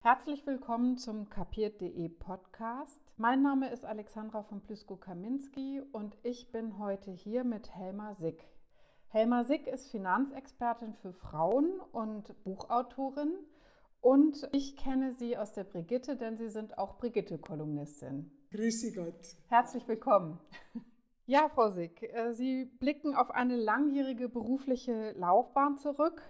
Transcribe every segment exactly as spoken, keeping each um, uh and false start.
Herzlich willkommen zum kapiert.de Podcast. Mein Name ist Alexandra von Plüskow-Kaminski und ich bin heute hier mit Helma Sick. Helma Sick ist Finanzexpertin für Frauen und Buchautorin und ich kenne sie aus der Brigitte, denn sie sind auch Brigitte-Kolumnistin. Grüße Gott. Herzlich willkommen. Ja, Frau Sick, Sie blicken auf eine langjährige berufliche Laufbahn zurück.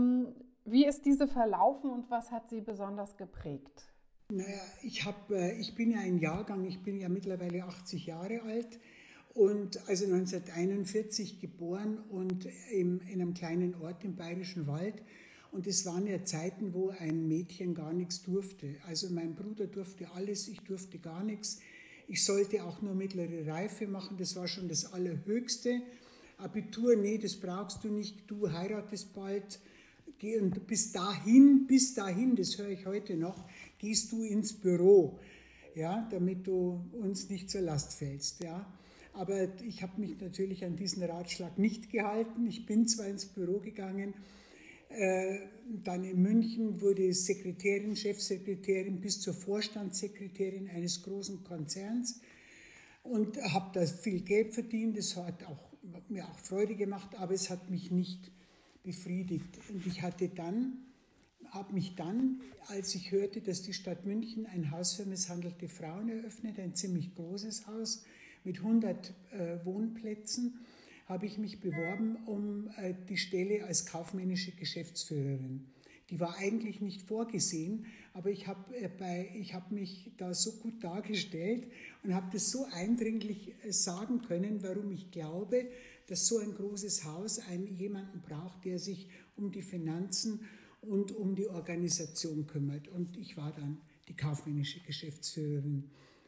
Wie ist diese verlaufen und was hat Sie besonders geprägt? Naja, ich, hab, ich bin ja ein Jahrgang, ich bin ja mittlerweile achtzig Jahre alt und also neunzehnhunderteinundvierzig geboren und in, in einem kleinen Ort im Bayerischen Wald. Und es waren ja Zeiten, wo ein Mädchen gar nichts durfte. Also mein Bruder durfte alles, ich durfte gar nichts. Ich sollte auch nur mittlere Reife machen, das war schon das Allerhöchste. Abitur, nee, das brauchst du nicht, du heiratest bald. Und bis dahin, bis dahin, das höre ich heute noch, gehst du ins Büro, ja, damit du uns nicht zur Last fällst. Ja. Aber ich habe mich natürlich an diesen Ratschlag nicht gehalten. Ich bin zwar ins Büro gegangen, äh, dann in München wurde Sekretärin, Chefsekretärin bis zur Vorstandssekretärin eines großen Konzerns und habe da viel Geld verdient. Das hat auch, mir auch Freude gemacht, aber es hat mich nicht befriedigt. Und ich hatte dann, habe mich dann, als ich hörte, dass die Stadt München ein Haus für misshandelte Frauen eröffnet, ein ziemlich großes Haus mit hundert äh, Wohnplätzen, habe ich mich beworben um äh, die Stelle als kaufmännische Geschäftsführerin. Die war eigentlich nicht vorgesehen, aber ich habe äh, bei, ich habe mich da so gut dargestellt und habe das so eindringlich äh, sagen können, warum ich glaube, dass so ein großes Haus einen, jemanden braucht, der sich um die Finanzen und um die Organisation kümmert. Und ich war dann die kaufmännische Geschäftsführerin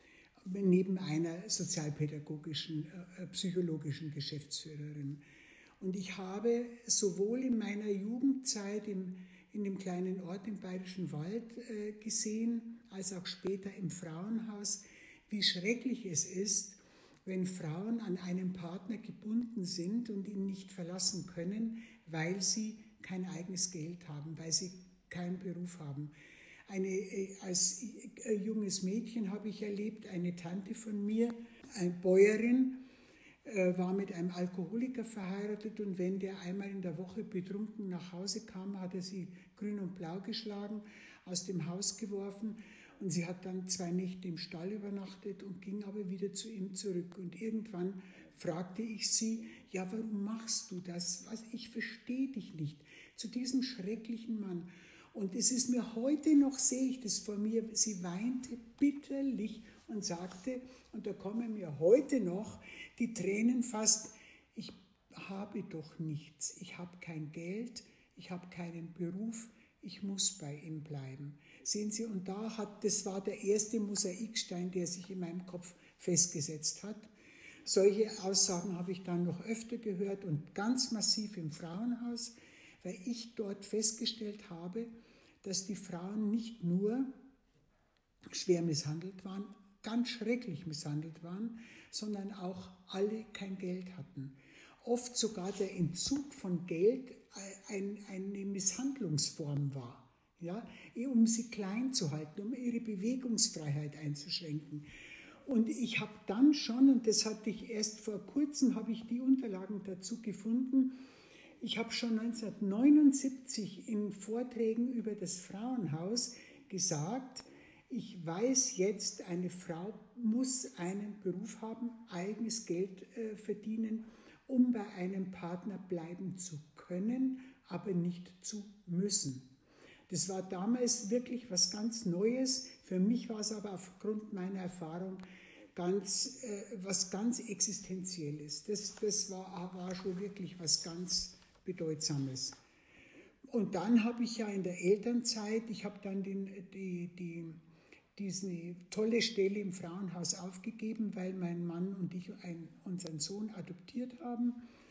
neben einer sozialpädagogischen, äh, psychologischen Geschäftsführerin. Und ich habe sowohl in meiner Jugendzeit im, in dem kleinen Ort im Bayerischen Wald äh, gesehen, als auch später im Frauenhaus, wie schrecklich es ist, wenn Frauen an einen Partner gebunden sind und ihn nicht verlassen können, weil sie kein eigenes Geld haben, weil sie keinen Beruf haben. Eine, als junges Mädchen habe ich erlebt, eine Tante von mir, eine Bäuerin, war mit einem Alkoholiker verheiratet und wenn der einmal in der Woche betrunken nach Hause kam, hat er sie grün und blau geschlagen, aus dem Haus geworfen. Und sie hat dann zwei Nächte im Stall übernachtet und ging aber wieder zu ihm zurück. Und irgendwann fragte ich sie, ja, warum machst du das? Was, ich verstehe dich nicht. Zu diesem schrecklichen Mann. Und es ist mir heute noch, sehe ich das vor mir, sie weinte bitterlich und sagte, und da kommen mir heute noch die Tränen fast, ich habe doch nichts, ich habe kein Geld, ich habe keinen Beruf, ich muss bei ihm bleiben. Sehen Sie, und da hat, das war der erste Mosaikstein, der sich in meinem Kopf festgesetzt hat. Solche Aussagen habe ich dann noch öfter gehört und ganz massiv im Frauenhaus, weil ich dort festgestellt habe, dass die Frauen nicht nur schwer misshandelt waren, ganz schrecklich misshandelt waren, sondern auch alle kein Geld hatten. Oft sogar der Entzug von Geld ein, eine Misshandlungsform war. Ja, um sie klein zu halten, um ihre Bewegungsfreiheit einzuschränken. Und ich habe dann schon, und das hatte ich erst vor kurzem, habe ich die Unterlagen dazu gefunden, ich habe schon neunzehnhundertneunundsiebzig in Vorträgen über das Frauenhaus gesagt, ich weiß jetzt, eine Frau muss einen Beruf haben, eigenes Geld äh, verdienen, um bei einem Partner bleiben zu können, aber nicht zu müssen. Das war damals wirklich was ganz Neues. Für mich war es aber aufgrund meiner Erfahrung ganz, äh, was ganz Existenzielles. Das, das war, war schon wirklich was ganz Bedeutsames. Und dann habe ich ja in der Elternzeit, ich habe dann den, die, die, diese tolle Stelle im Frauenhaus aufgegeben, weil mein Mann und ich ein, unseren Sohn adoptiert haben.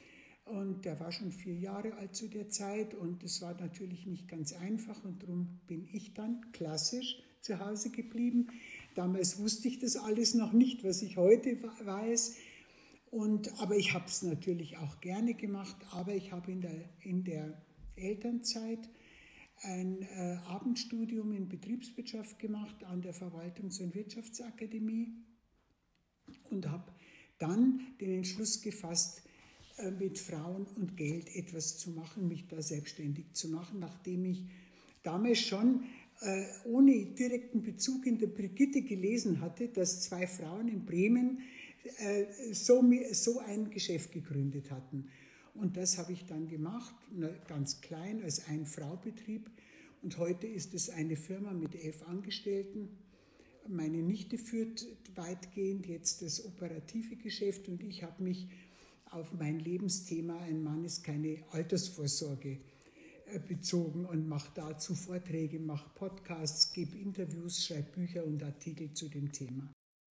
Und der war schon vier Jahre alt zu der Zeit und es war natürlich nicht ganz einfach und darum bin ich dann klassisch zu Hause geblieben. Damals wusste ich das alles noch nicht, was ich heute weiß. Und, aber ich habe es natürlich auch gerne gemacht, aber ich habe in der, in der Elternzeit ein äh, Abendstudium in Betriebswirtschaft gemacht an der Verwaltungs- und Wirtschaftsakademie und habe dann den Entschluss gefasst, äh, mit Frauen und Geld etwas zu machen, mich da selbstständig zu machen, nachdem ich damals schon äh, ohne direkten Bezug in der Brigitte gelesen hatte, dass zwei Frauen in Bremen äh, so, so ein Geschäft gegründet hatten. Und das habe ich dann gemacht, ganz klein, als Ein-Frau-Betrieb. Und heute ist es eine Firma mit elf Angestellten. Meine Nichte führt weitgehend jetzt das operative Geschäft und ich habe mich auf mein Lebensthema "Ein Mann ist keine Altersvorsorge" bezogen und mache dazu Vorträge, mache Podcasts, gebe Interviews, schreibe Bücher und Artikel zu dem Thema.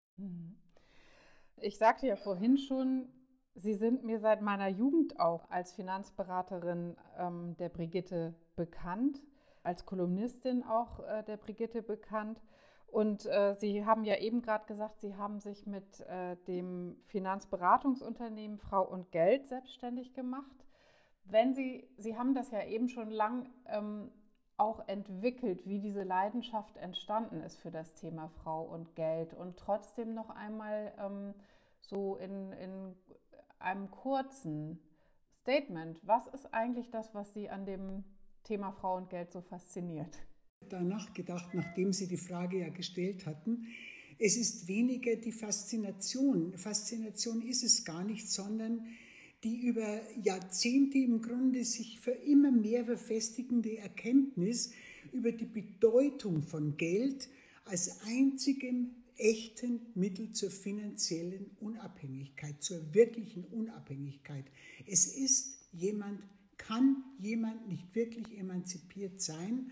Ich sagte ja vorhin schon, Sie sind mir seit meiner Jugend auch als Finanzberaterin ähm, der Brigitte bekannt, als Kolumnistin auch äh, der Brigitte bekannt. Und äh, Sie haben ja eben gerade gesagt, Sie haben sich mit äh, dem Finanzberatungsunternehmen Frau und Geld selbstständig gemacht. Wenn Sie, Sie haben das ja eben schon lang ähm, auch entwickelt, wie diese Leidenschaft entstanden ist für das Thema Frau und Geld. Und trotzdem noch einmal ähm, so in, in einem kurzen Statement, was ist eigentlich das, was Sie an dem Thema Frau und Geld so fasziniert? Danach gedacht, nachdem Sie die Frage ja gestellt hatten, es ist weniger die Faszination. Faszination ist es gar nicht, sondern die über Jahrzehnte im Grunde sich für immer mehr verfestigende Erkenntnis über die Bedeutung von Geld als einzigem echten Mittel zur finanziellen Unabhängigkeit, zur wirklichen Unabhängigkeit. Es ist jemand, kann jemand nicht wirklich emanzipiert sein,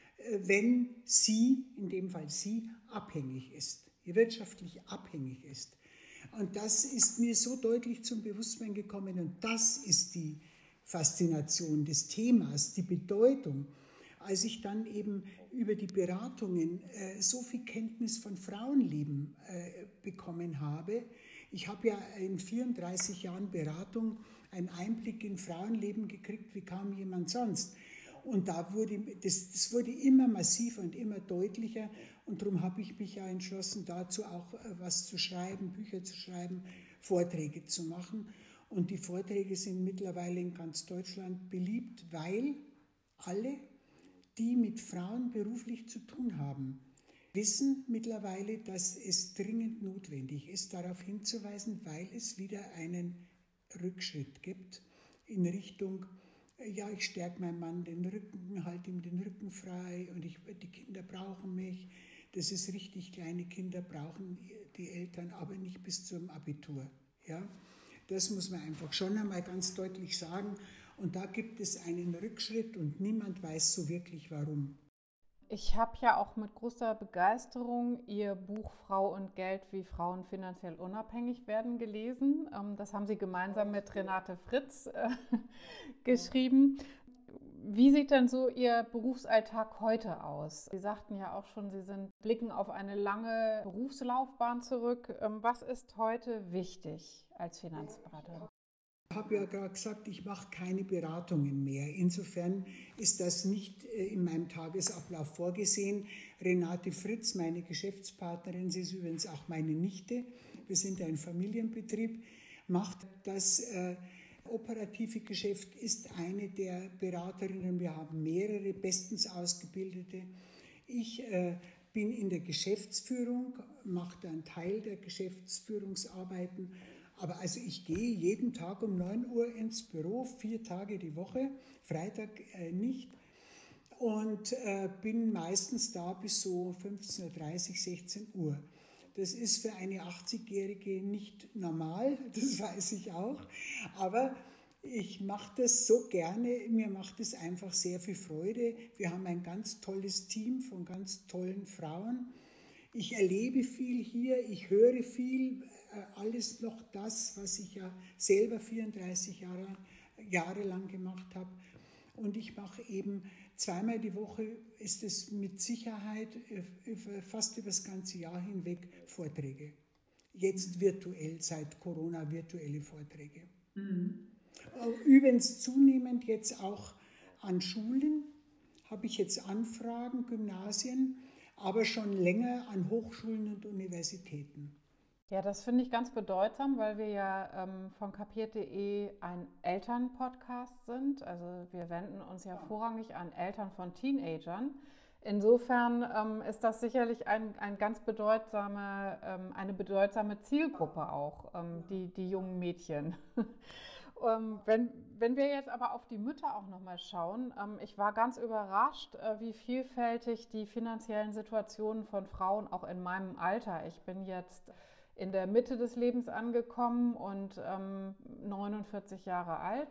wenn sie, in dem Fall sie, abhängig ist, wirtschaftlich abhängig ist. Und das ist mir so deutlich zum Bewusstsein gekommen und das ist die Faszination des Themas, die Bedeutung. Als ich dann eben über die Beratungen äh, so viel Kenntnis von Frauenleben äh, bekommen habe, ich habe ja in vierunddreißig Jahren Beratung einen Einblick in Frauenleben gekriegt wie kaum jemand sonst. Und da wurde, das, das wurde immer massiver und immer deutlicher und darum habe ich mich ja entschlossen, dazu auch was zu schreiben, Bücher zu schreiben, Vorträge zu machen. Und die Vorträge sind mittlerweile in ganz Deutschland beliebt, weil alle, die mit Frauen beruflich zu tun haben, wissen mittlerweile, dass es dringend notwendig ist, darauf hinzuweisen, weil es wieder einen Rückschritt gibt in Richtung, ja, ich stärke meinem Mann den Rücken, halte ihm den Rücken frei und ich, die Kinder brauchen mich. Das ist richtig, kleine Kinder brauchen die Eltern, aber nicht bis zum Abitur. Ja? Das muss man einfach schon einmal ganz deutlich sagen. Und da gibt es einen Rückschritt und niemand weiß so wirklich warum. Ich habe ja auch mit großer Begeisterung Ihr Buch Frau und Geld, wie Frauen finanziell unabhängig werden, gelesen. Das haben Sie gemeinsam mit Renate Fritz äh, geschrieben. Wie sieht denn so Ihr Berufsalltag heute aus? Sie sagten ja auch schon, Sie sind, blicken auf eine lange Berufslaufbahn zurück. Was ist heute wichtig als Finanzberaterin? Ich habe ja gerade gesagt, ich mache keine Beratungen mehr. Insofern ist das nicht in meinem Tagesablauf vorgesehen. Renate Fritz, meine Geschäftspartnerin, sie ist übrigens auch meine Nichte, wir sind ein Familienbetrieb, macht das äh, operative Geschäft, ist eine der Beraterinnen. Wir haben mehrere bestens ausgebildete. Ich äh, bin in der Geschäftsführung, mache einen Teil der Geschäftsführungsarbeiten. Aber also ich gehe jeden Tag um neun Uhr ins Büro, vier Tage die Woche, Freitag äh, nicht. Und äh, bin meistens da bis so fünfzehn Uhr dreißig, sechzehn Uhr. Das ist für eine achtzigjährige nicht normal, das weiß ich auch. Aber ich mache das so gerne, mir macht es einfach sehr viel Freude. Wir haben ein ganz tolles Team von ganz tollen Frauen. Ich erlebe viel hier, ich höre viel, alles noch das, was ich ja selber vierunddreißig Jahre, Jahre lang gemacht habe. Und ich mache eben zweimal die Woche, ist es mit Sicherheit fast über das ganze Jahr hinweg Vorträge. Jetzt virtuell, seit Corona virtuelle Vorträge. Mhm. Übrigens zunehmend jetzt auch an Schulen. habe ich jetzt Anfragen, Gymnasien, aber schon länger an Hochschulen und Universitäten. Ja, das finde ich ganz bedeutsam, weil wir ja ähm, von kapiert punkt de ein Elternpodcast sind. Also wir wenden uns ja vorrangig an Eltern von Teenagern. Insofern ähm, ist das sicherlich ein, ein ganz bedeutsame, ähm, eine bedeutsame Zielgruppe auch, ähm, die, die jungen Mädchen. ähm, wenn, wenn wir jetzt aber auf die Mütter auch nochmal schauen, ähm, ich war ganz überrascht, äh, wie vielfältig die finanziellen Situationen von Frauen auch in meinem Alter. Ich bin jetzt in der Mitte des Lebens angekommen und ähm, neunundvierzig Jahre alt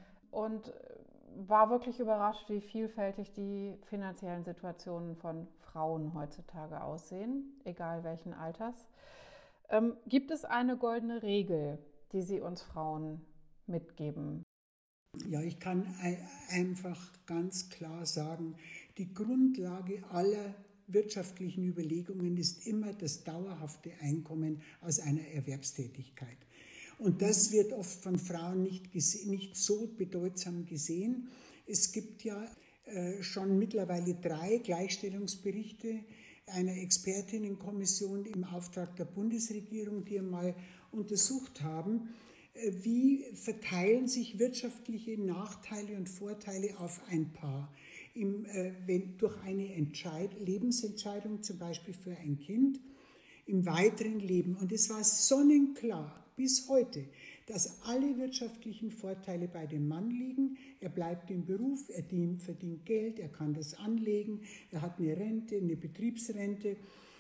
und war wirklich überrascht, wie vielfältig die finanziellen Situationen von Frauen heutzutage aussehen, egal welchen Alters. Ähm, gibt es eine goldene Regel, die Sie uns Frauen mitgeben? Ja, ich kann einfach ganz klar sagen, die Grundlage aller wirtschaftlichen Überlegungen ist immer das dauerhafte Einkommen aus einer Erwerbstätigkeit. Und das wird oft von Frauen nicht, nicht so bedeutsam gesehen. Es gibt ja äh, schon mittlerweile drei Gleichstellungsberichte einer Expertinnenkommission im Auftrag der Bundesregierung, die einmal untersucht haben, wie verteilen sich wirtschaftliche Nachteile und Vorteile auf ein Paar. Im, äh, wenn, durch eine Entscheid- Lebensentscheidung, zum Beispiel für ein Kind, im weiteren Leben. Und es war sonnenklar bis heute, dass alle wirtschaftlichen Vorteile bei dem Mann liegen. Er bleibt im Beruf, er dient, verdient Geld, er kann das anlegen, er hat eine Rente, eine Betriebsrente,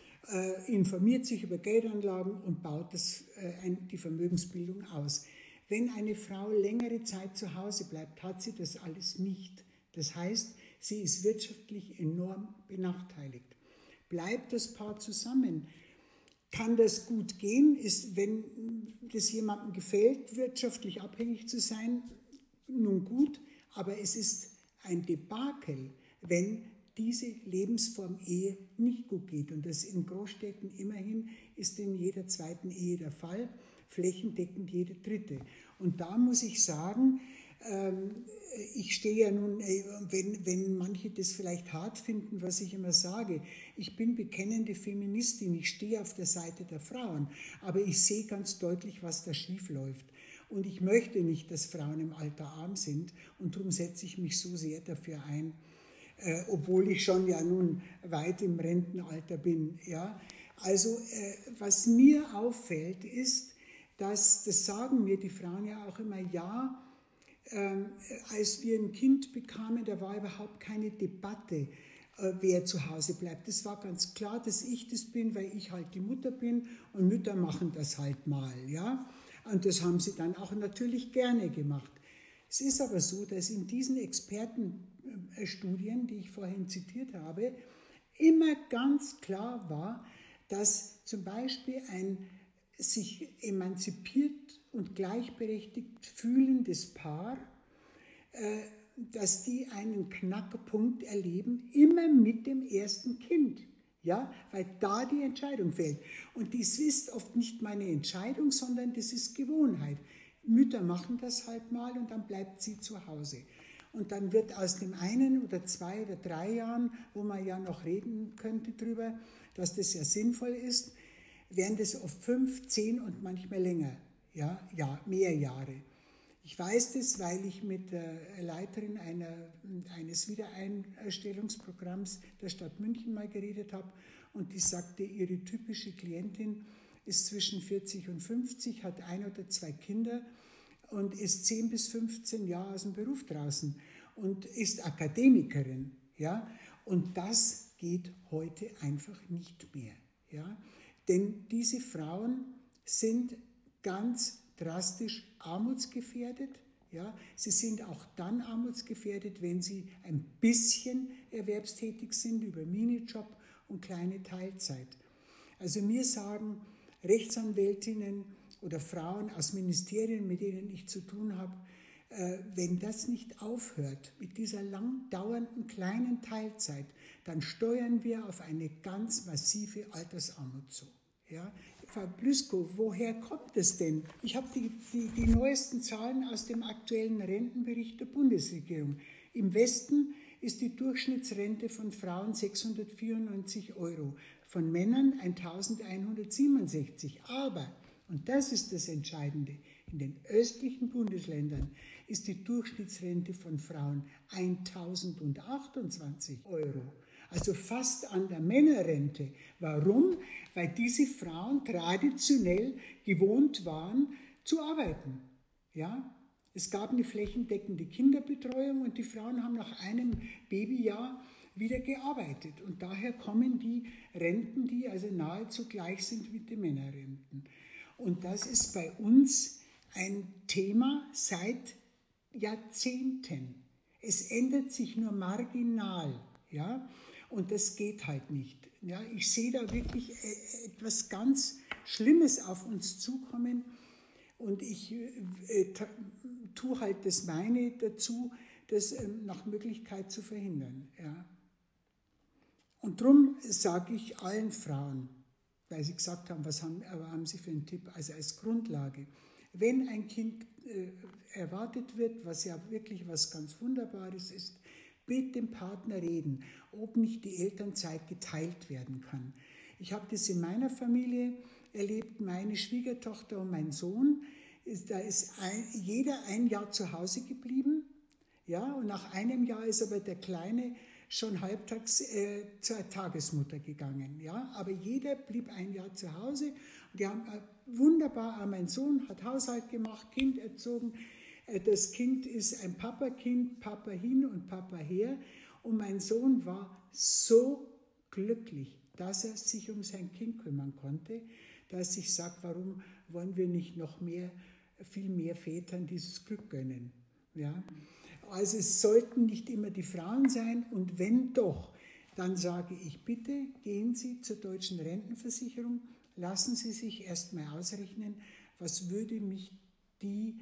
äh, informiert sich über Geldanlagen und baut das, äh, ein, die Vermögensbildung aus. Wenn eine Frau längere Zeit zu Hause bleibt, hat sie das alles nicht. Das heißt, sie ist wirtschaftlich enorm benachteiligt. Bleibt das Paar zusammen, kann das gut gehen, ist, wenn das jemandem gefällt, wirtschaftlich abhängig zu sein, nun gut, aber es ist ein Debakel, wenn diese Lebensform Ehe nicht gut geht. Und das in Großstädten immerhin ist in jeder zweiten Ehe der Fall, flächendeckend jede dritte. Und da muss ich sagen, ich stehe ja nun, wenn, wenn manche das vielleicht hart finden, was ich immer sage, ich bin bekennende Feministin, ich stehe auf der Seite der Frauen, aber ich sehe ganz deutlich, was da schief läuft. Und ich möchte nicht, dass Frauen im Alter arm sind und darum setze ich mich so sehr dafür ein, äh, obwohl ich schon ja nun weit im Rentenalter bin. Ja? Also äh, was mir auffällt ist, dass, das sagen mir die Frauen ja auch immer, ja, Ähm, als wir ein Kind bekamen, da war überhaupt keine Debatte, äh, wer zu Hause bleibt. Es war ganz klar, dass ich das bin, weil ich halt die Mutter bin und Mütter machen das halt mal. Ja? Und das haben sie dann auch natürlich gerne gemacht. Es ist aber so, dass in diesen Expertenstudien, die ich vorhin zitiert habe, immer ganz klar war, dass zum Beispiel ein sich emanzipiert und gleichberechtigt fühlendes Paar, äh, dass die einen Knackpunkt erleben, immer mit dem ersten Kind. Ja, weil da die Entscheidung fällt. Und dies ist oft nicht meine Entscheidung, sondern das ist Gewohnheit. Mütter machen das halt mal und dann bleibt sie zu Hause. Und dann wird aus dem einen oder zwei oder drei Jahren, wo man ja noch reden könnte drüber, dass das ja sinnvoll ist, werden das oft fünf, zehn und manchmal länger, ja, ja, mehr Jahre. Ich weiß das, weil ich mit der Leiterin einer, eines Wiedereinstellungsprogramms der Stadt München mal geredet habe und die sagte, ihre typische Klientin ist zwischen vierzig und fünfzig, hat ein oder zwei Kinder und ist zehn bis fünfzehn Jahre aus dem Beruf draußen und ist Akademikerin. Ja? Und das geht heute einfach nicht mehr. Ja? Denn diese Frauen sind ganz drastisch armutsgefährdet. Ja? Sie sind auch dann armutsgefährdet, wenn sie ein bisschen erwerbstätig sind über Minijob und kleine Teilzeit. Also mir sagen Rechtsanwältinnen oder Frauen aus Ministerien, mit denen ich zu tun habe, äh, wenn das nicht aufhört mit dieser lang dauernden kleinen Teilzeit, dann steuern wir auf eine ganz massive Altersarmut zu. Ja? Frau Plüsko, woher kommt es denn? Ich habe die, die, die neuesten Zahlen aus dem aktuellen Rentenbericht der Bundesregierung. Im Westen ist die Durchschnittsrente von Frauen sechshundertvierundneunzig Euro, von Männern eintausendeinhundertsiebenundsechzig. Aber, und das ist das Entscheidende, in den östlichen Bundesländern ist die Durchschnittsrente von Frauen eintausendachtundzwanzig Euro. Also fast an der Männerrente. Warum? Weil diese Frauen traditionell gewohnt waren, zu arbeiten. Ja? Es gab eine flächendeckende Kinderbetreuung und die Frauen haben nach einem Babyjahr wieder gearbeitet. Und daher kommen die Renten, die also nahezu gleich sind mit den Männerrenten. Und das ist bei uns ein Thema seit Jahrzehnten. Es ändert sich nur marginal. Ja? Und das geht halt nicht. Ja, ich sehe da wirklich etwas ganz Schlimmes auf uns zukommen und ich äh, tue halt das meine dazu, das äh, nach Möglichkeit zu verhindern. Ja. Und darum sage ich allen Frauen, weil sie gesagt haben, was haben, haben sie für einen Tipp, also als Grundlage, wenn ein Kind äh, erwartet wird, was ja wirklich was ganz Wunderbares ist, mit dem Partner reden, ob nicht die Elternzeit geteilt werden kann. Ich habe das in meiner Familie erlebt, meine Schwiegertochter und mein Sohn, da ist ein, jeder ein Jahr zu Hause geblieben, ja, und nach einem Jahr ist aber der Kleine schon halbtags äh, zur Tagesmutter gegangen, ja, aber jeder blieb ein Jahr zu Hause. Und die haben äh, wunderbar, mein Sohn hat Haushalt gemacht, Kind erzogen. Das Kind ist ein Papakind, Papa hin und Papa her. Und mein Sohn war so glücklich, dass er sich um sein Kind kümmern konnte, dass ich sage, warum wollen wir nicht noch mehr, viel mehr Vätern dieses Glück gönnen? Ja? Also es sollten nicht immer die Frauen sein und wenn doch, dann sage ich, bitte gehen Sie zur deutschen Rentenversicherung, lassen Sie sich erstmal ausrechnen, was würde mich die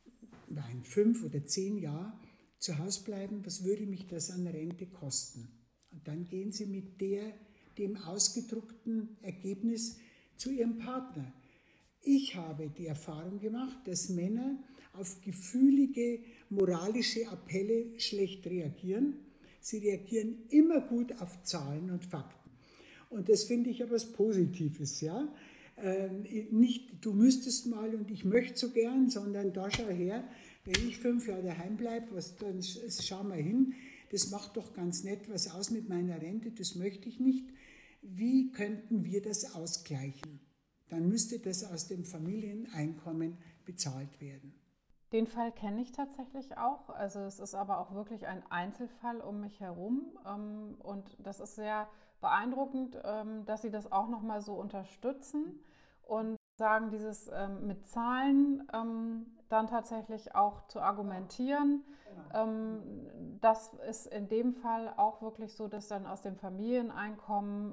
in fünf oder zehn Jahren zu Hause bleiben, was würde mich das an Rente kosten? Und dann gehen Sie mit der, dem ausgedruckten Ergebnis zu Ihrem Partner. Ich habe die Erfahrung gemacht, dass Männer auf gefühlige, moralische Appelle schlecht reagieren. Sie reagieren immer gut auf Zahlen und Fakten. Und das finde ich ja was Positives, ja. Ähm, nicht, du müsstest mal und ich möchte so gern, sondern da schau her, wenn ich fünf Jahre daheim bleibe, was, dann schau mal hin, das macht doch ganz nett was aus mit meiner Rente, das möchte ich nicht. Wie könnten wir das ausgleichen? Dann müsste das aus dem Familieneinkommen bezahlt werden. Den Fall kenne ich tatsächlich auch. Also es ist aber auch wirklich ein Einzelfall um mich herum. Und das ist sehr beeindruckend, dass Sie das auch nochmal so unterstützen und sagen, dieses mit Zahlen dann tatsächlich auch zu argumentieren. Genau. Das ist in dem Fall auch wirklich so, dass dann aus dem Familieneinkommen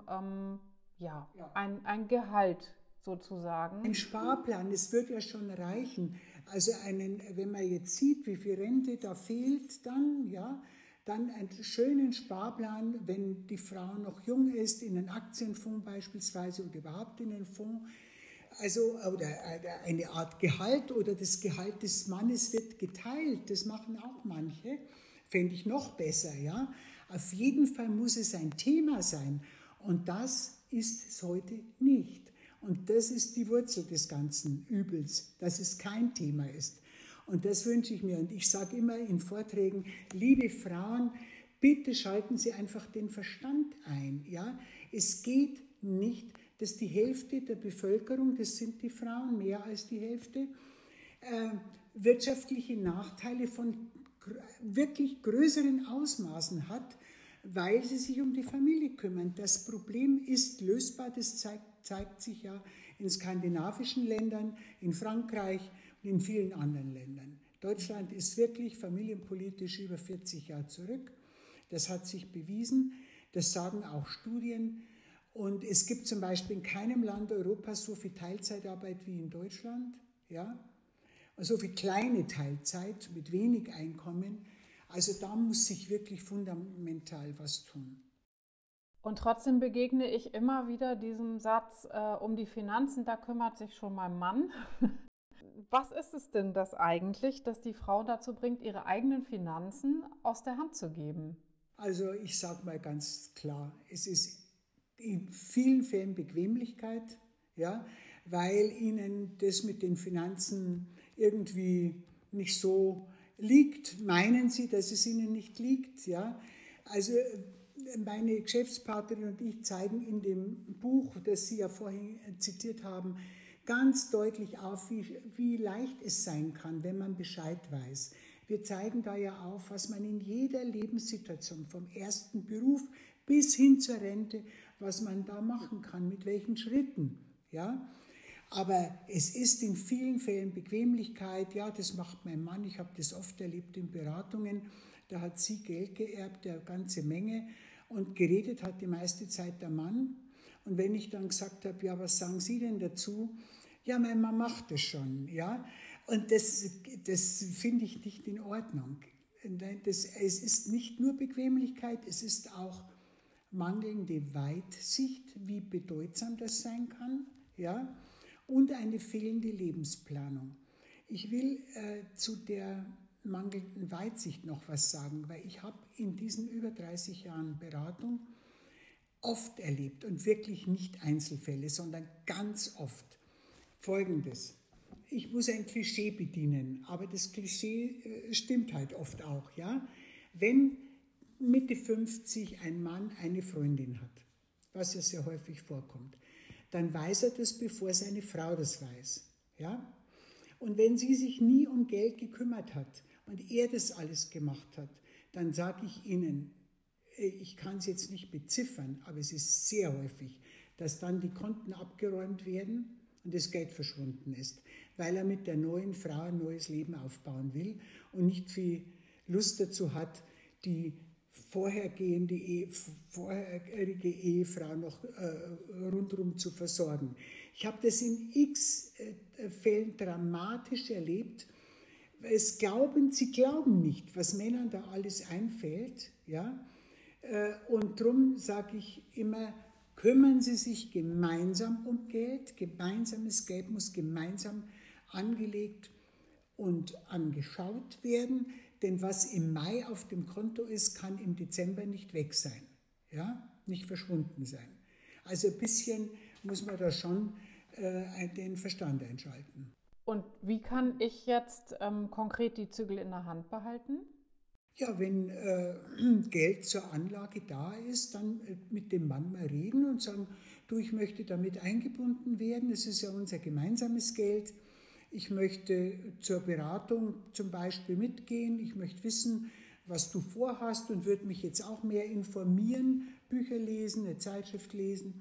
ja, ein, ein Gehalt sozusagen. Ein Sparplan, es wird ja schon reichen. Also einen, wenn man jetzt sieht, wie viel Rente da fehlt, dann, ja, dann einen schönen Sparplan, wenn die Frau noch jung ist, in einen Aktienfonds beispielsweise oder überhaupt in einen Fonds. Also, oder eine Art Gehalt oder das Gehalt des Mannes wird geteilt, das machen auch manche, fände ich noch besser, ja. Auf jeden Fall muss es ein Thema sein und das ist es heute nicht. Und das ist die Wurzel des ganzen Übels, dass es kein Thema ist. Und das wünsche ich mir. Und ich sage immer in Vorträgen, liebe Frauen, bitte schalten Sie einfach den Verstand ein. Ja? Es geht nicht, dass die Hälfte der Bevölkerung, das sind die Frauen, mehr als die Hälfte, äh, wirtschaftliche Nachteile von gr- wirklich größeren Ausmaßen hat, weil sie sich um die Familie kümmern. Das Problem ist lösbar, das zeigt, zeigt sich ja in skandinavischen Ländern, in Frankreich und in vielen anderen Ländern. Deutschland ist wirklich familienpolitisch über vierzig Jahre zurück. Das hat sich bewiesen, das sagen auch Studien. Und es gibt zum Beispiel in keinem Land Europas so viel Teilzeitarbeit wie in Deutschland, ja? So viel kleine Teilzeit mit wenig Einkommen. Also da muss sich wirklich fundamental was tun. Und trotzdem begegne ich immer wieder diesem Satz, äh, um die Finanzen, da kümmert sich schon mein Mann. Was ist es denn das eigentlich, das die Frau dazu bringt, ihre eigenen Finanzen aus der Hand zu geben? Also ich sage mal ganz klar, es ist in vielen Fällen Bequemlichkeit, ja, weil ihnen das mit den Finanzen irgendwie nicht so liegt. Meinen sie, dass es ihnen nicht liegt? Ja? Also meine Geschäftspartnerin und ich zeigen in dem Buch, das Sie ja vorhin zitiert haben, ganz deutlich auf, wie, wie leicht es sein kann, wenn man Bescheid weiß. Wir zeigen da ja auf, was man in jeder Lebenssituation, vom ersten Beruf bis hin zur Rente, was man da machen kann, mit welchen Schritten. Ja? Aber es ist in vielen Fällen Bequemlichkeit. Ja, das macht mein Mann. Ich habe das oft erlebt in Beratungen. Da hat sie Geld geerbt, eine ganze Menge. Und geredet hat die meiste Zeit der Mann. Und wenn ich dann gesagt habe, ja, was sagen Sie denn dazu? Ja, mein Mann macht das schon. Ja? Und das, das finde ich nicht in Ordnung. Das, es ist nicht nur Bequemlichkeit, es ist auch mangelnde Weitsicht, wie bedeutsam das sein kann, ja, und eine fehlende Lebensplanung. Ich will äh, zu der mangelnden Weitsicht noch was sagen, weil ich habe in diesen über dreißig Jahren Beratung oft erlebt und wirklich nicht Einzelfälle, sondern ganz oft Folgendes. Ich muss ein Klischee bedienen, aber das Klischee äh, stimmt halt oft auch, ja. Wenn Mitte fünfzig ein Mann eine Freundin hat, was ja sehr häufig vorkommt, dann weiß er das, bevor seine Frau das weiß. Ja? Und wenn sie sich nie um Geld gekümmert hat und er das alles gemacht hat, dann sage ich Ihnen, ich kann es jetzt nicht beziffern, aber es ist sehr häufig, dass dann die Konten abgeräumt werden und das Geld verschwunden ist, weil er mit der neuen Frau ein neues Leben aufbauen will und nicht viel Lust dazu hat, die vorhergehende Ehe, vorherige Ehefrau noch äh, rundherum zu versorgen. Ich habe das in x äh, Fällen dramatisch erlebt. Es glauben, sie glauben nicht, was Männern da alles einfällt. Ja? Äh, und darum sage ich immer, kümmern Sie sich gemeinsam um Geld. Gemeinsames Geld muss gemeinsam angelegt und angeschaut werden. Denn was im Mai auf dem Konto ist, kann im Dezember nicht weg sein, ja, nicht verschwunden sein. Also ein bisschen muss man da schon äh, den Verstand einschalten. Und wie kann ich jetzt ähm, konkret die Zügel in der Hand behalten? Ja, wenn äh, Geld zur Anlage da ist, dann äh, mit dem Mann mal reden und sagen, du, ich möchte damit eingebunden werden, es ist ja unser gemeinsames Geld. Ich möchte zur Beratung zum Beispiel mitgehen, ich möchte wissen, was du vorhast und würde mich jetzt auch mehr informieren, Bücher lesen, eine Zeitschrift lesen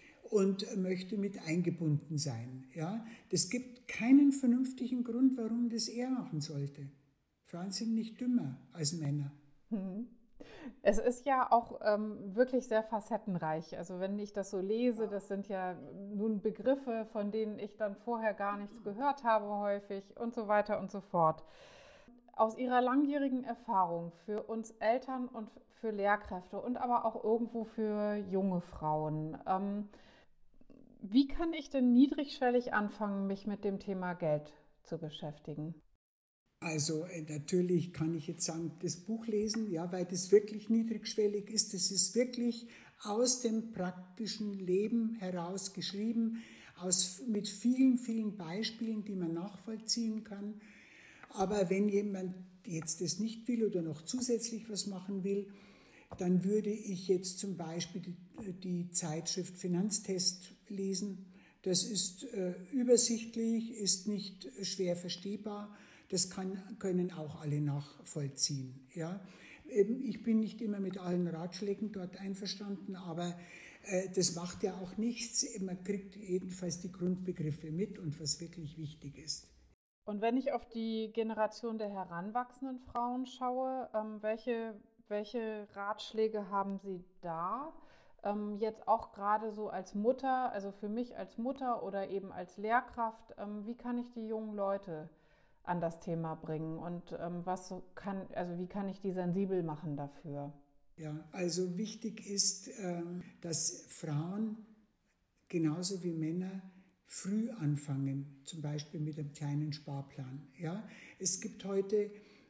und möchte mit eingebunden sein. Ja? Das gibt keinen vernünftigen Grund, warum das er machen sollte. Frauen sind nicht dümmer als Männer. Hm. Es ist ja auch ähm, wirklich sehr facettenreich. Also wenn ich das so lese, das sind ja nun Begriffe, von denen ich dann vorher gar nichts gehört habe häufig und so weiter und so fort. Aus Ihrer langjährigen Erfahrung für uns Eltern und für Lehrkräfte und aber auch irgendwo für junge Frauen, ähm, wie kann ich denn niedrigschwellig anfangen, mich mit dem Thema Geld zu beschäftigen? Also äh, natürlich kann ich jetzt sagen, das Buch lesen, ja, weil das wirklich niedrigschwellig ist. Das ist wirklich aus dem praktischen Leben heraus geschrieben, aus, mit vielen, vielen Beispielen, die man nachvollziehen kann. Aber wenn jemand jetzt das nicht will oder noch zusätzlich was machen will, dann würde ich jetzt zum Beispiel die, die Zeitschrift Finanztest lesen. Das ist äh, übersichtlich, ist nicht schwer verstehbar. Das kann, können auch alle nachvollziehen. Ja? Ich bin nicht immer mit allen Ratschlägen dort einverstanden, aber äh, das macht ja auch nichts. Man kriegt jedenfalls die Grundbegriffe mit und was wirklich wichtig ist. Und wenn ich auf die Generation der heranwachsenden Frauen schaue, ähm, welche, welche Ratschläge haben Sie da? Ähm, jetzt auch gerade so als Mutter, also für mich als Mutter oder eben als Lehrkraft, ähm, wie kann ich die jungen Leute an das Thema bringen und ähm, was so kann, also wie kann ich die sensibel machen dafür? Ja, also wichtig ist, ähm, dass Frauen genauso wie Männer früh anfangen, zum Beispiel mit einem kleinen Sparplan. Ja? Es gibt heute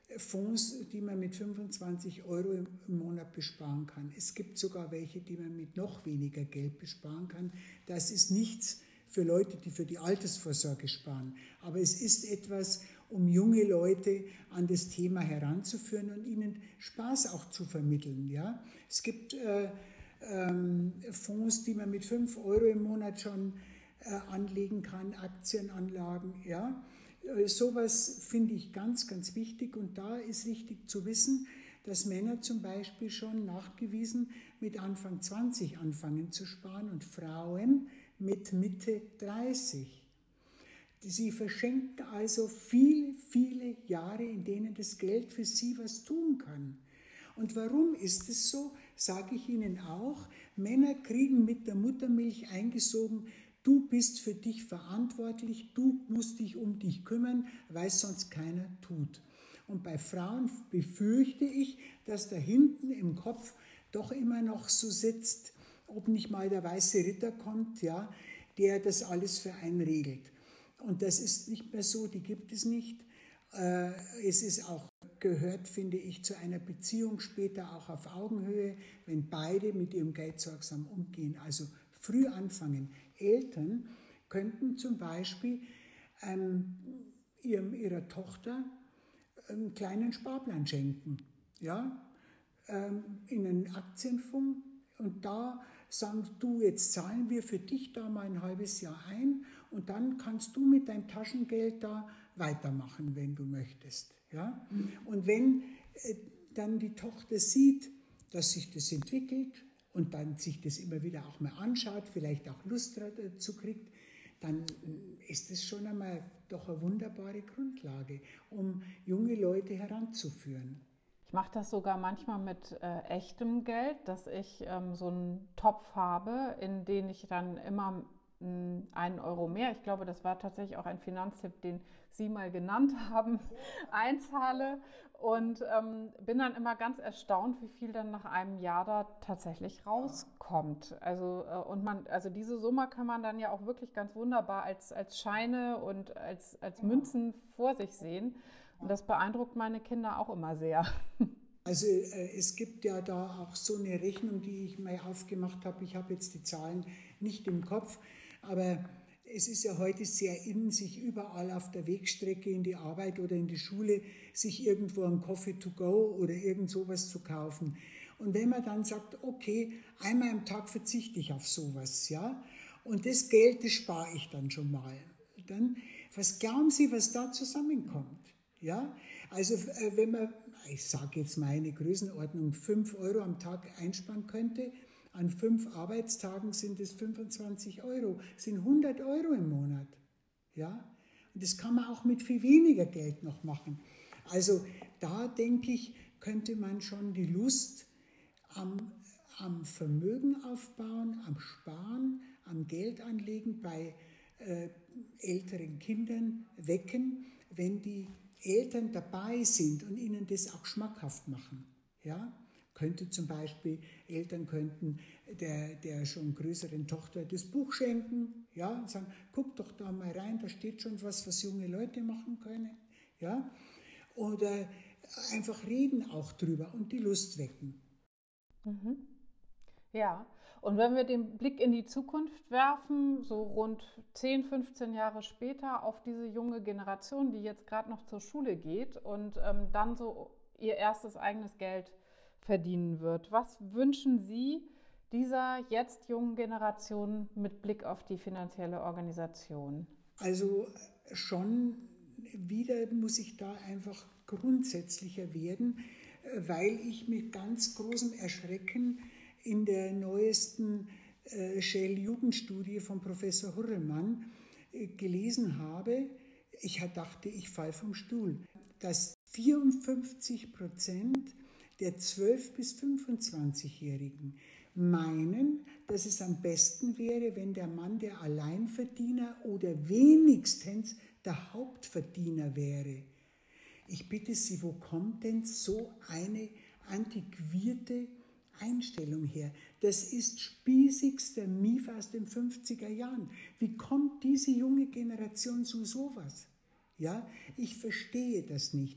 Fonds, die man mit fünfundzwanzig Euro im Monat besparen kann. Es gibt sogar welche, die man mit noch weniger Geld besparen kann. Das ist nichts für Leute, die für die Altersvorsorge sparen. Aber es ist etwas, um junge Leute an das Thema heranzuführen und ihnen Spaß auch zu vermitteln. Ja? Es gibt äh, ähm, Fonds, die man mit fünf Euro im Monat schon äh, anlegen kann, Aktienanlagen. Ja? Äh, sowas finde ich ganz, ganz wichtig. Und da ist wichtig zu wissen, dass Männer zum Beispiel schon nachgewiesen mit Anfang zwanzig anfangen zu sparen und Frauen mit Mitte dreißig. Sie verschenken also viele, viele Jahre, in denen das Geld für sie was tun kann. Und warum ist es so, sage ich Ihnen auch, Männer kriegen mit der Muttermilch eingesogen, du bist für dich verantwortlich, du musst dich um dich kümmern, weil es sonst keiner tut. Und bei Frauen befürchte ich, dass da hinten im Kopf doch immer noch so sitzt, ob nicht mal der weiße Ritter kommt, ja, der das alles für einen regelt. Und das ist nicht mehr so, die gibt es nicht. Es ist auch gehört, finde ich, zu einer Beziehung später auch auf Augenhöhe, wenn beide mit ihrem Geld sorgsam umgehen. Also früh anfangen. Eltern könnten zum Beispiel ähm, ihrem, ihrer Tochter einen kleinen Sparplan schenken, ja, ähm, in einen Aktienfonds, und da sagen, du, jetzt zahlen wir für dich da mal ein halbes Jahr ein und dann kannst du mit deinem Taschengeld da weitermachen, wenn du möchtest. Ja? Mhm. Und wenn äh, dann die Tochter sieht, dass sich das entwickelt und dann sich das immer wieder auch mal anschaut, vielleicht auch Lust dazu kriegt, dann ist es schon einmal doch eine wunderbare Grundlage, um junge Leute heranzuführen. Ich mache das sogar manchmal mit äh, echtem Geld, dass ich ähm, so einen Topf habe, in den ich dann immer mh, einen Euro mehr, ich glaube, das war tatsächlich auch ein Finanztipp, den Sie mal genannt haben, einzahle und ähm, bin dann immer ganz erstaunt, wie viel dann nach einem Jahr da tatsächlich rauskommt. Also, äh, und man, also diese Summe kann man dann ja auch wirklich ganz wunderbar als, als Scheine und als, als Münzen vor sich sehen. Und das beeindruckt meine Kinder auch immer sehr. Also äh, es gibt ja da auch so eine Rechnung, die ich mal aufgemacht habe. Ich habe jetzt die Zahlen nicht im Kopf, aber es ist ja heute sehr in, sich überall auf der Wegstrecke in die Arbeit oder in die Schule, sich irgendwo ein Coffee to go oder irgend sowas zu kaufen. Und wenn man dann sagt, okay, einmal am Tag verzichte ich auf sowas, ja, und das Geld, das spare ich dann schon mal, dann, was glauben Sie, was da zusammenkommt? Ja, also wenn man, ich sage jetzt mal eine Größenordnung, fünf Euro am Tag einsparen könnte, an fünf Arbeitstagen sind es fünfundzwanzig Euro, sind hundert Euro im Monat. Ja, und das kann man auch mit viel weniger Geld noch machen. Also da denke ich, könnte man schon die Lust am, am Vermögen aufbauen, am Sparen, am Geld anlegen bei äh, älteren Kindern wecken, wenn die Eltern dabei sind und ihnen das auch schmackhaft machen. Ja? Könnte zum Beispiel, Eltern könnten der, der schon größeren Tochter das Buch schenken, ja, und sagen, guck doch da mal rein, da steht schon was, was junge Leute machen können. Ja? Oder einfach reden auch drüber und die Lust wecken. Mhm. Ja, und wenn wir den Blick in die Zukunft werfen, so rund zehn, fünfzehn Jahre später auf diese junge Generation, die jetzt gerade noch zur Schule geht und ähm, dann so ihr erstes eigenes Geld verdienen wird. Was wünschen Sie dieser jetzt jungen Generation mit Blick auf die finanzielle Organisation? Also schon wieder muss ich da einfach grundsätzlicher werden, weil ich mit ganz großem Erschrecken in der neuesten äh, Shell-Jugendstudie von Professor Hurrellmann äh, gelesen habe, ich dachte, ich falle vom Stuhl, dass vierundfünfzig Prozent der zwölf- bis fünfundzwanzigjährigen meinen, dass es am besten wäre, wenn der Mann der Alleinverdiener oder wenigstens der Hauptverdiener wäre. Ich bitte Sie, wo kommt denn so eine antiquierte Einstellung her? Das ist spießigster Mief aus den fünfziger Jahren. Wie kommt diese junge Generation zu sowas? Ja, ich verstehe das nicht.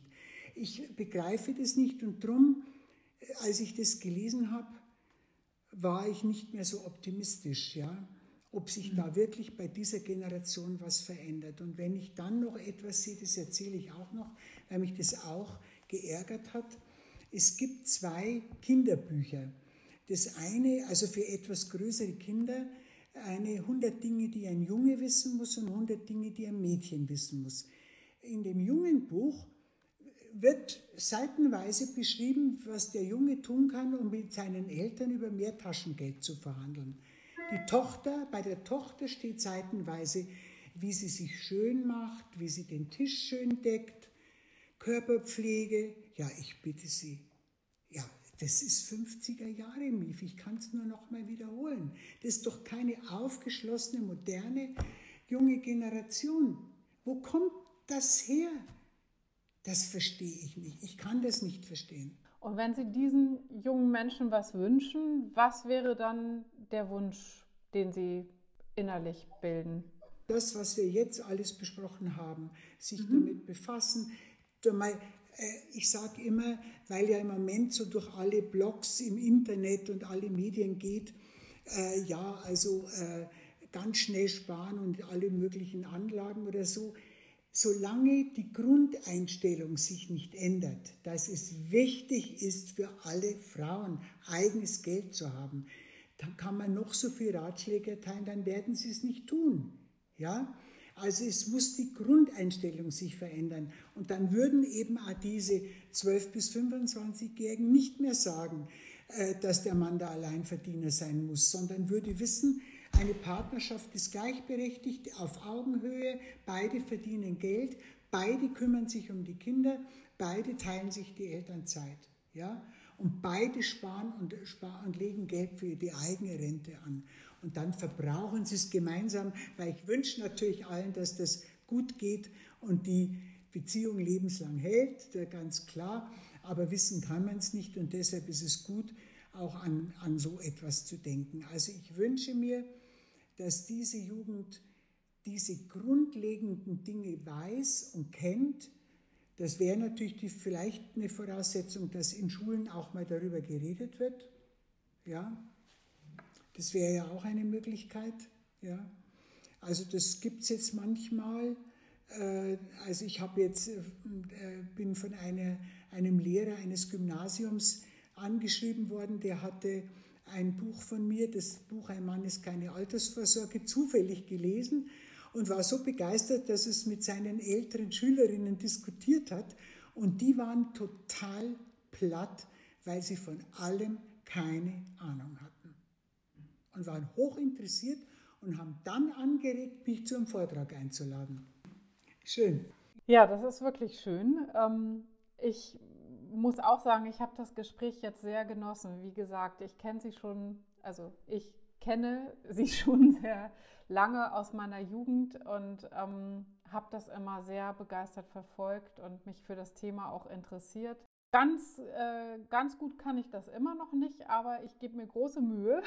Ich begreife das nicht und drum, als ich das gelesen habe, war ich nicht mehr so optimistisch, ja, ob sich da wirklich bei dieser Generation was verändert. Und wenn ich dann noch etwas sehe, das erzähle ich auch noch, weil mich das auch geärgert hat. Es gibt zwei Kinderbücher. Das eine, also für etwas größere Kinder, eine hundert Dinge, die ein Junge wissen muss und hundert Dinge, die ein Mädchen wissen muss. In dem jungen Buch wird seitenweise beschrieben, was der Junge tun kann, um mit seinen Eltern über mehr Taschengeld zu verhandeln. Die Tochter, bei der Tochter steht seitenweise, wie sie sich schön macht, wie sie den Tisch schön deckt, Körperpflege. Ja, ich bitte Sie. Ja, das ist fünfziger Jahre, Mief. Ich kann es nur noch mal wiederholen. Das ist doch keine aufgeschlossene, moderne, junge Generation. Wo kommt das her? Das verstehe ich nicht. Ich kann das nicht verstehen. Und wenn Sie diesen jungen Menschen was wünschen, was wäre dann der Wunsch, den Sie innerlich bilden? Das, was wir jetzt alles besprochen haben, sich Mhm. damit befassen. Ich sage immer, weil ja im Moment so durch alle Blogs im Internet und alle Medien geht, äh, ja, also äh, ganz schnell sparen und alle möglichen Anlagen oder so. Solange die Grundeinstellung sich nicht ändert, dass es wichtig ist für alle Frauen, eigenes Geld zu haben, dann kann man noch so viel Ratschläge erteilen, dann werden sie es nicht tun. Ja? Also es muss die Grundeinstellung sich verändern. Und dann würden eben auch diese zwölf- bis fünfundzwanzigjährigen nicht mehr sagen, dass der Mann der Alleinverdiener sein muss, sondern würde wissen, eine Partnerschaft ist gleichberechtigt, auf Augenhöhe, beide verdienen Geld, beide kümmern sich um die Kinder, beide teilen sich die Elternzeit. Ja? Und beide sparen und, sparen und legen Geld für die eigene Rente an. Und dann verbrauchen sie es gemeinsam, weil ich wünsche natürlich allen, dass das gut geht und die Beziehung lebenslang hält, ganz klar. Aber wissen kann man es nicht und deshalb ist es gut, auch an, an so etwas zu denken. Also ich wünsche mir, dass diese Jugend diese grundlegenden Dinge weiß und kennt. Das wäre natürlich die, vielleicht eine Voraussetzung, dass in Schulen auch mal darüber geredet wird. Ja, das wäre ja auch eine Möglichkeit. Ja, also das gibt es jetzt manchmal. Also ich habe jetzt, bin von einer, einem Lehrer eines Gymnasiums angeschrieben worden, der hatte ein Buch von mir, das Buch Ein Mann ist keine Altersvorsorge, zufällig gelesen und war so begeistert, dass es mit seinen älteren Schülerinnen diskutiert hat und die waren total platt, weil sie von allem keine Ahnung hatten und waren hochinteressiert und haben dann angeregt, mich zu einem Vortrag einzuladen. Schön. Ja, das ist wirklich schön. Ich muss auch sagen, ich habe das Gespräch jetzt sehr genossen. Wie gesagt, ich kenne Sie schon, also ich kenne Sie schon sehr lange aus meiner Jugend und ähm, habe das immer sehr begeistert verfolgt und mich für das Thema auch interessiert. Ganz, äh, ganz gut kann ich das immer noch nicht, aber ich gebe mir große Mühe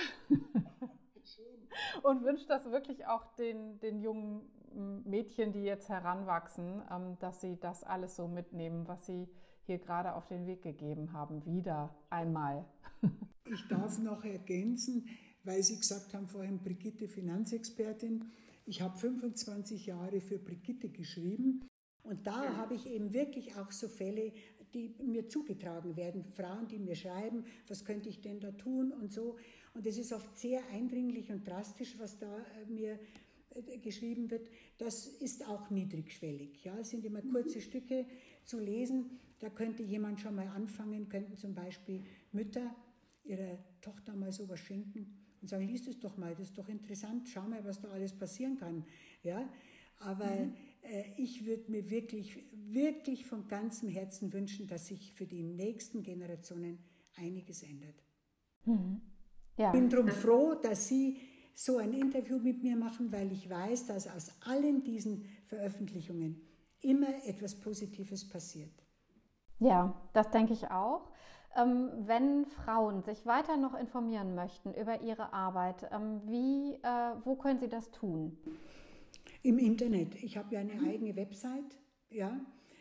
und wünsche das wirklich auch den, den jungen Mädchen, die jetzt heranwachsen, ähm, dass sie das alles so mitnehmen, was sie hier gerade auf den Weg gegeben haben, wieder einmal. Ich darf noch ergänzen, weil Sie gesagt haben vorhin, Brigitte Finanzexpertin. Ich habe fünfundzwanzig Jahre für Brigitte geschrieben und da habe ich eben wirklich auch so Fälle, die mir zugetragen werden, Frauen, die mir schreiben, was könnte ich denn da tun und so. Und es ist oft sehr eindringlich und drastisch, was da mir geschrieben wird. Das ist auch niedrigschwellig. Ja? Es sind immer kurze Stücke zu lesen. Da könnte jemand schon mal anfangen, könnten zum Beispiel Mütter ihrer Tochter mal sowas schenken und sagen, lies es doch mal, das ist doch interessant, schau mal, was da alles passieren kann. Ja? Aber mhm. äh, ich würde mir wirklich, wirklich von ganzem Herzen wünschen, dass sich für die nächsten Generationen einiges ändert. Mhm. Ja. Ich bin darum froh, dass Sie so ein Interview mit mir machen, weil ich weiß, dass aus allen diesen Veröffentlichungen immer etwas Positives passiert. Ja, das denke ich auch. Ähm, wenn Frauen sich weiter noch informieren möchten über ihre Arbeit, ähm, wie, äh, wo können sie das tun? Im Internet. Ich habe ja eine eigene Website, ja,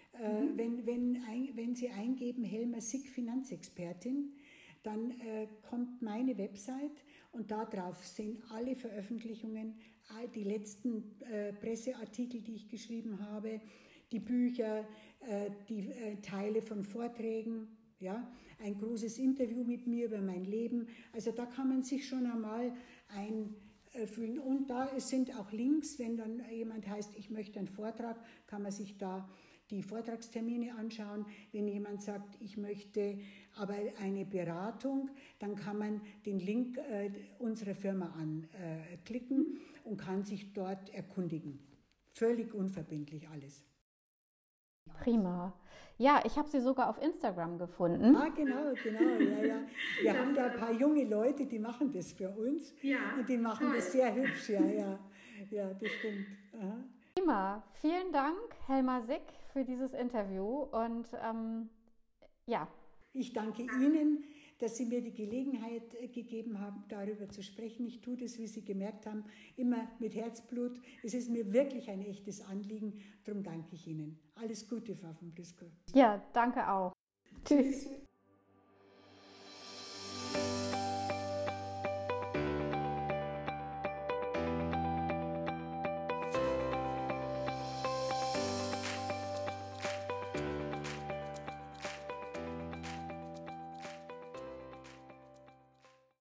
Äh, mhm. wenn, wenn, ein, wenn Sie eingeben Helma Sick Finanzexpertin, dann äh, kommt meine Website und darauf sind alle Veröffentlichungen, die letzten äh, Presseartikel, die ich geschrieben habe, die Bücher, äh, die äh, Teile von Vorträgen, ja, ein großes Interview mit mir über mein Leben. Also da kann man sich schon einmal einfühlen. Und da sind auch Links, wenn dann jemand heißt, ich möchte einen Vortrag, kann man sich da die Vortragstermine anschauen. Wenn jemand sagt, ich möchte aber eine Beratung, dann kann man den Link äh, unserer Firma anklicken äh, und kann sich dort erkundigen. Völlig unverbindlich alles. Prima. Ja, ich habe Sie sogar auf Instagram gefunden. Ah, genau, genau. Ja, ja. Wir haben da ein paar junge Leute, die machen das für uns. Ja. Und die machen toll. Das sehr hübsch. Ja, ja. Ja, das stimmt. Aha. Prima. Vielen Dank, Helma Sick, für dieses Interview. Und ähm, ja. Ich danke Ihnen, dass Sie mir die Gelegenheit gegeben haben, darüber zu sprechen. Ich tue das, wie Sie gemerkt haben, immer mit Herzblut. Es ist mir wirklich ein echtes Anliegen. Darum danke ich Ihnen. Alles Gute, Frau von Plüskow. Ja, danke auch. Tschüss. Tschüss.